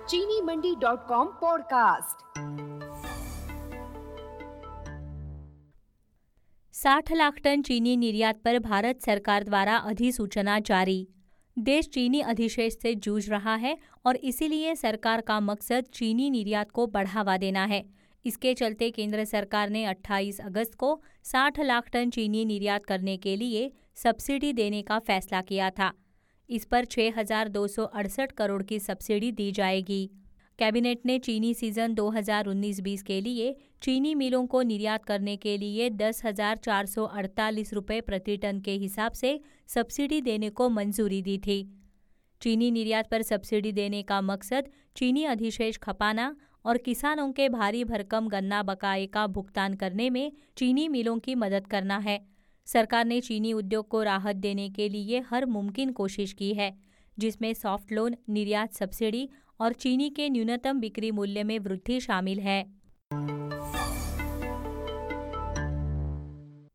चीनी मंडी.com podcast. 60 lakh ton चीनी निर्यात पर भारत सरकार द्वारा अधिसूचना जारी। देश चीनी अधिशेष से जूझ रहा है और इसीलिए सरकार का मकसद चीनी निर्यात को बढ़ावा देना है। इसके चलते केंद्र सरकार ने 28 अगस्त को 60 लाख टन चीनी निर्यात करने के लिए सब्सिडी देने का फैसला किया था। इस पर 6,268 करोड़ की सब्सिडी दी जाएगी। कैबिनेट ने चीनी सीजन 2019-20 के लिए चीनी मिलों को निर्यात करने के लिए 10,448 रुपये प्रति टन के हिसाब से सब्सिडी देने को मंजूरी दी थी। चीनी निर्यात पर सब्सिडी देने का मकसद चीनी अधिशेष खपाना और किसानों के भारी भरकम गन्ना बकाये का भुगतान करने में चीनी मिलों की मदद करना है। सरकार ने चीनी उद्योग को राहत देने के लिए हर मुमकिन कोशिश की है, जिसमें सॉफ्ट लोन, निर्यात सब्सिडी और चीनी के न्यूनतम बिक्री मूल्य में वृद्धि शामिल है।